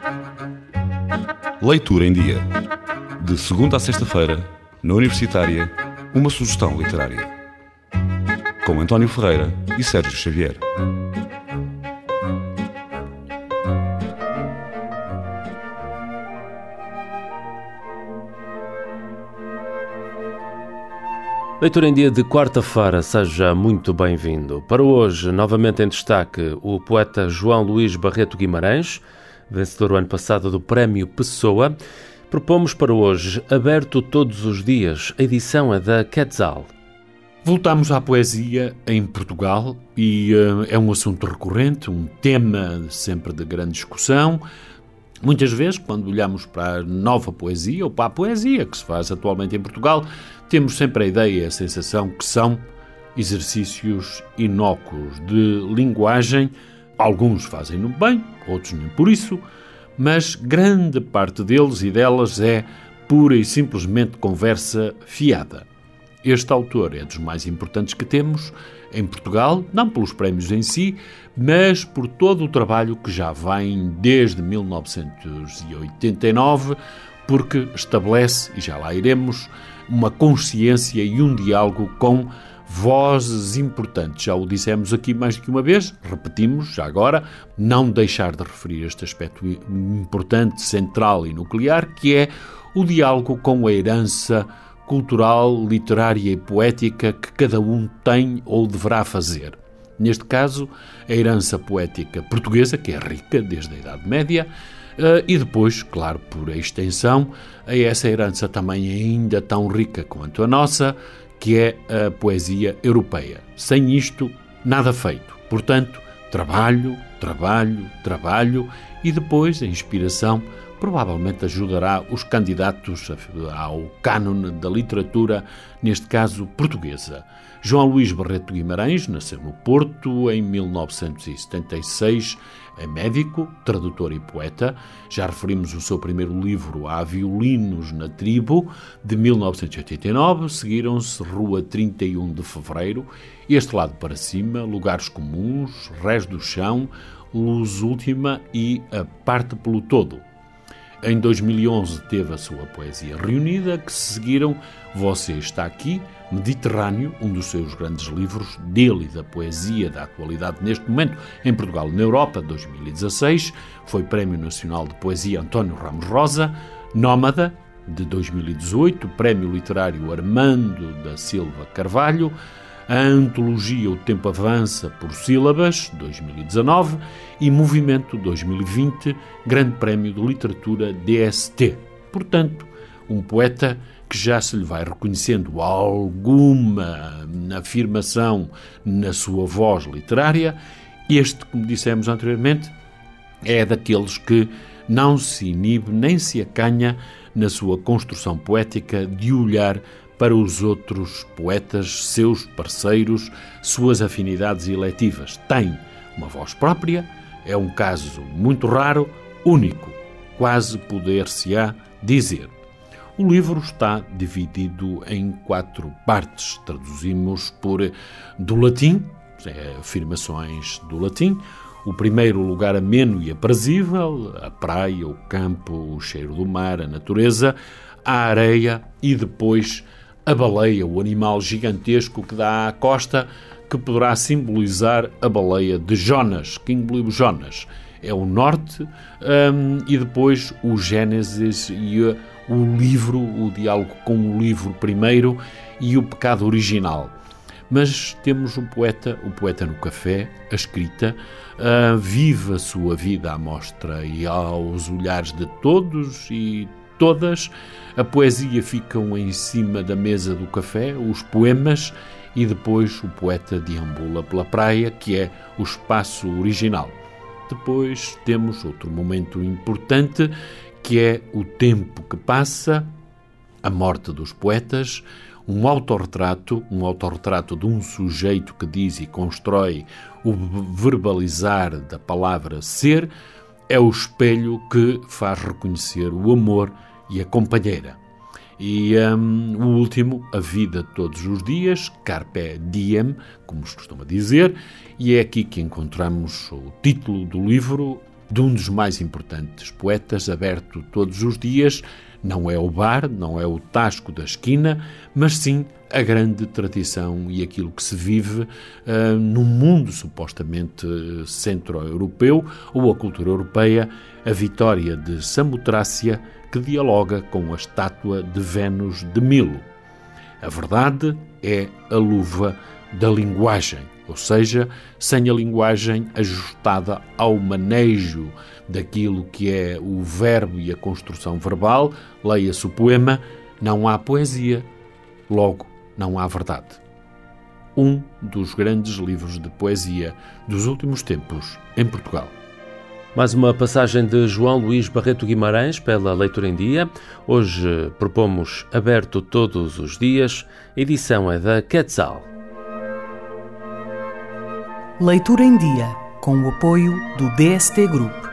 Leitura em Dia. De segunda a sexta-feira, na Universitária, uma sugestão literária. Com António Ferreira e Sérgio Xavier. Leitura em Dia de quarta-feira, seja muito bem-vindo. Para hoje, novamente em destaque, o poeta João Luís Barreto Guimarães, vencedor o ano passado do Prémio Pessoa. Propomos para hoje Aberto Todos os Dias, a edição é da Quetzal. Voltamos à poesia em Portugal e é um assunto recorrente, um tema sempre de grande discussão. Muitas vezes, quando olhamos para a nova poesia ou para a poesia que se faz atualmente em Portugal, temos sempre a ideia e a sensação que são exercícios inócuos de linguagem. Alguns fazem-no bem, outros nem por isso, mas grande parte deles e delas é pura e simplesmente conversa fiada. Este autor é dos mais importantes que temos em Portugal, não pelos prémios em si, mas por todo o trabalho que já vem desde 1989, porque estabelece, e já lá iremos, uma consciência e um diálogo com vozes importantes. Já o dissemos aqui mais do que uma vez, repetimos já agora, não deixar de referir este aspecto importante, central e nuclear, que é o diálogo com a herança cultural, literária e poética que cada um tem ou deverá fazer. Neste caso, a herança poética portuguesa, que é rica desde a Idade Média, e depois, claro, por extensão, a essa herança também ainda tão rica quanto a nossa, que é a poesia europeia. Sem isto, nada feito. Portanto, trabalho, e depois a inspiração provavelmente ajudará os candidatos ao cânone da literatura, neste caso portuguesa. João Luís Barreto Guimarães nasceu no Porto em 1976, é médico, tradutor e poeta. Já referimos o seu primeiro livro, Há Violinos na Tribo, de 1989. Seguiram-se Rua 31 de Fevereiro, Este Lado para Cima, Lugares Comuns, Rés do Chão, Luz Última e A Parte pelo Todo. Em 2011 teve a sua poesia reunida, que se seguiram Você Está Aqui, Mediterrâneo, um dos seus grandes livros, dele e da poesia da atualidade neste momento, em Portugal e na Europa, 2016, foi Prémio Nacional de Poesia António Ramos Rosa, Nómada, de 2018, Prémio Literário Armando da Silva Carvalho, a antologia O Tempo Avança por Sílabas, 2019, e Movimento 2020, Grande Prémio de Literatura DST. Portanto, um poeta que já se lhe vai reconhecendo alguma afirmação na sua voz literária. Este, como dissemos anteriormente, é daqueles que não se inibe nem se acanha na sua construção poética de olhar para os outros poetas, seus parceiros, suas afinidades eletivas. Tem uma voz própria, é um caso muito raro, único, quase poder-se-á dizer. O livro está dividido em 4 partes, traduzimos do latim, afirmações do latim. O primeiro, lugar ameno e aprazível, a praia, o campo, o cheiro do mar, a natureza, a areia e depois a baleia, o animal gigantesco que dá à costa, que poderá simbolizar a baleia de Jonas, que engoliu Jonas. É o norte, e depois o Gênesis e o livro, o diálogo com o livro primeiro e o pecado original. Mas temos o poeta no café, a escrita, vive a sua vida à mostra e aos olhares de todos e todas. A poesia ficam em cima da mesa do café, os poemas, e depois o poeta deambula pela praia, que é o espaço original. Depois temos outro momento importante, que é o tempo que passa, a morte dos poetas, um autorretrato de um sujeito que diz e constrói o verbalizar da palavra ser, é o espelho que faz reconhecer o amor e a companheira. E o último, a vida todos os dias, Carpe Diem, como se costuma dizer, e é aqui que encontramos o título do livro, de um dos mais importantes poetas, aberto todos os dias. Não é o bar, não é o tasco da esquina, mas sim a grande tradição e aquilo que se vive num mundo supostamente centro-europeu ou a cultura europeia, a vitória de Samotrácia, que dialoga com a estátua de Vênus de Milo. A verdade é a luva da linguagem, ou seja, sem a linguagem ajustada ao manejo daquilo que é o verbo e a construção verbal, leia-se o poema, não há poesia, logo não há verdade. Um dos grandes livros de poesia dos últimos tempos em Portugal. Mais uma passagem de João Luís Barreto Guimarães pela Leitura em Dia. Hoje propomos Aberto Todos os Dias. A edição é da Quetzal. Leitura em Dia, com o apoio do DST Group.